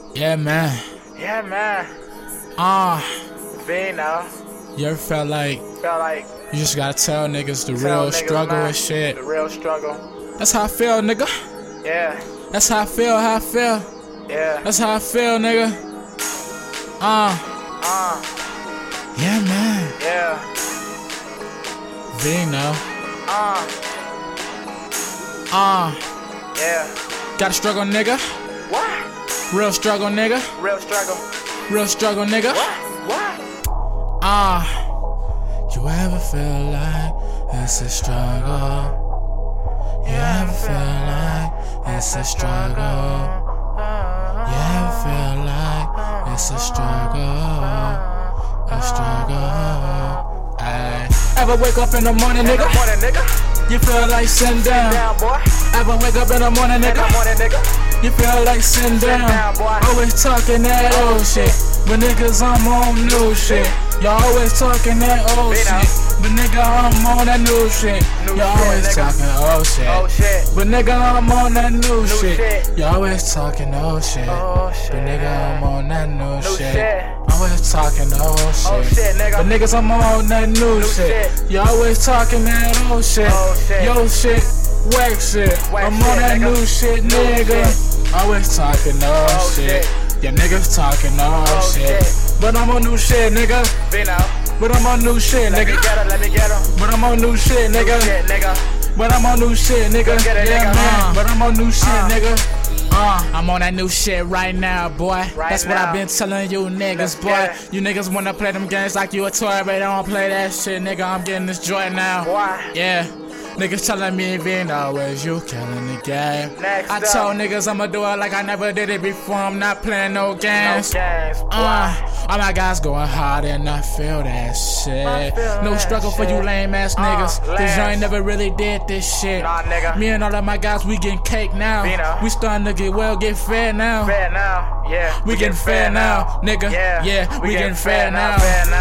Yeah, man. Yeah, man. Vino. You ever felt like you just gotta tell niggas the real struggle and shit? The real struggle. That's how I feel, nigga. Yeah. That's how I feel, Yeah. That's how I feel, nigga. Yeah, man. Yeah. Vino. Yeah. Gotta struggle, nigga. What? Real struggle, nigga. Real struggle. Real struggle, nigga. What? You ever feel like it's a struggle? You ever feel like it's a struggle? You ever feel like it's a struggle? A struggle. Ay. Ever wake up in the morning, nigga? You feel like sitting down. Ever wake up in the morning, nigga? You feel like sitting down. Always talking that old shit, but niggas I'm on new shit. Y'all always talking that old shit, but nigga I'm on that new shit. Y'all always talking old shit, but nigga I'm on that new shit. Y'all always talking old shit, but nigga I'm on that new shit. Always talking old shit, but niggas I'm on that new shit. Y'all always talking that old shit. Yo shit, whack shit. I'm on that new shit, nigga. Always talking old shit. Yeah, niggas talking old shit. But I'm on new shit, nigga. But I'm on new shit, nigga. But I'm on new shit, nigga. But I'm on new shit, nigga. Yeah, man. But I'm on new shit, nigga. I'm on that new shit right now, boy. That's what I've been telling you niggas, boy. You niggas wanna play them games like you a toy, but don't play that shit, nigga. I'm getting this joy now. Yeah. Niggas telling me Vino, is you killing the game? I told niggas I'ma do it like I never did it before. I'm not playing no games. All my guys going hard and I feel that shit. No struggle for you lame ass niggas, cause you ain't never really did this shit. Me and all of my guys, we getting cake now. We starting to get fed now. We getting fed now, nigga. Yeah, we getting fed now.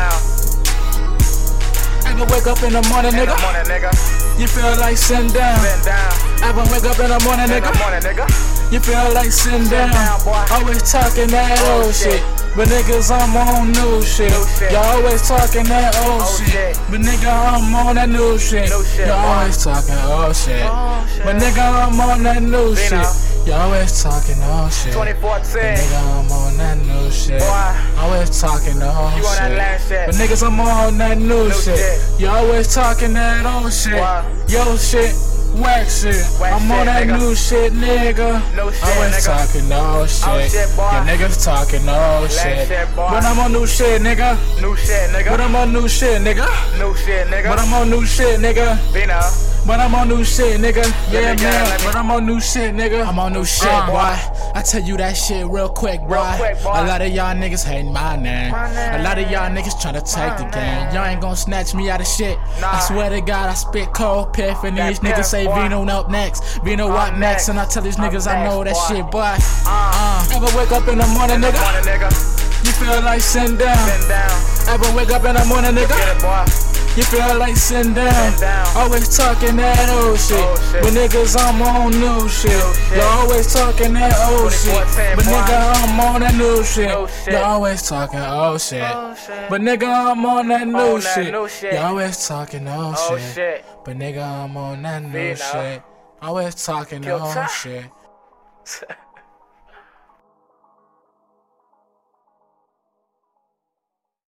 Ever wake up in the morning, nigga? You feel like sitting down. Ever wake up in the morning, nigga? You feel like sitting down. Always talking that old shit, but niggas I'm on new shit. Y'all always talking that old shit, but nigga I'm on that new shit. Y'all always talking old shit, but nigga I'm on that new shit. Y'all always talking old shit, but nigga I'm on that new shit. Always talking old shit, but niggas I'm on that new shit. Y'all always talking that old shit. Yo shit, whack shit. I'm on that new shit, nigga. Always talking old shit. Yeah, niggas talking old shit. But I'm on new shit, nigga. But I'm on new shit, nigga. But I'm on new shit, nigga. But I'm on new shit, nigga. Yeah, man. But I'm on new shit, nigga. I'm on new shit, boy. I tell you that shit real quick, boy. A lot of y'all niggas hating my name. A lot of y'all niggas tryna take the game. Y'all ain't gon' snatch me out of shit. I swear to God, I spit cold piff, and these niggas say Vino up next. Vino what next? And I tell these niggas I know that shit, boy. Ever wake up in the morning, nigga? You feel like sitting down. Ever wake up in the morning, nigga? You feel like sitting down. Always talking that old shit, but niggas I'm on new shit. Y'all always talking that old shit, but nigga I'm on that new shit. Y'all always talking old shit, but nigga I'm on that new shit. Y'all always talking old shit, but nigga I'm on that new shit. Always talking old shit.